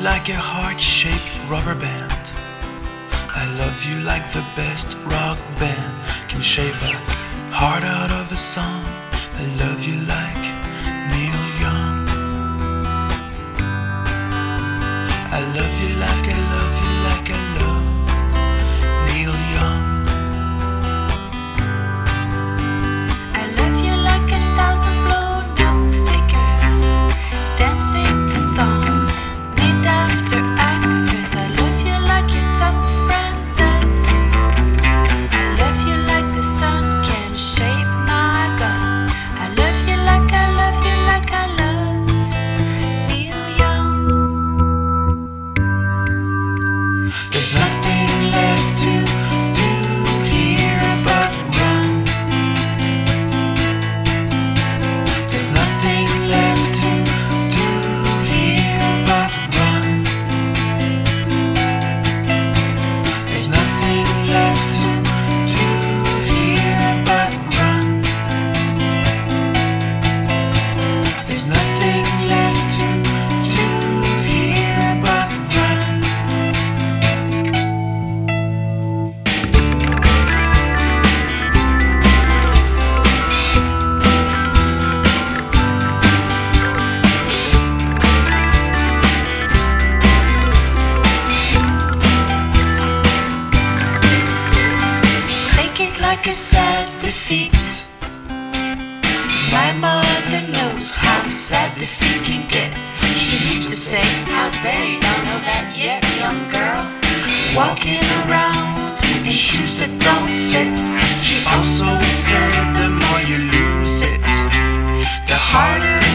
like a heart-shaped rubber band. I love you like the best rock band can shape a heart out of a song. I love you like Neil Young. I love you like I love you like I love Neil Young. I love you like 1,000 blown up figures dancing to songs named after actors. I love you like your top friend does. I love you like the sun can shape my gun. I love you like I love you like I love Neil Young. There's nothing left to do here but run. There's nothing left to do here but run. There's nothing left to do here but run. There's nothing left to do here but run. Take it like a sad defeat. My mother knows how sad defeat can get. She used to say, how they don't know that yet, young girl. Walking around in shoes that don't fit. She also said the more you lose it, the harder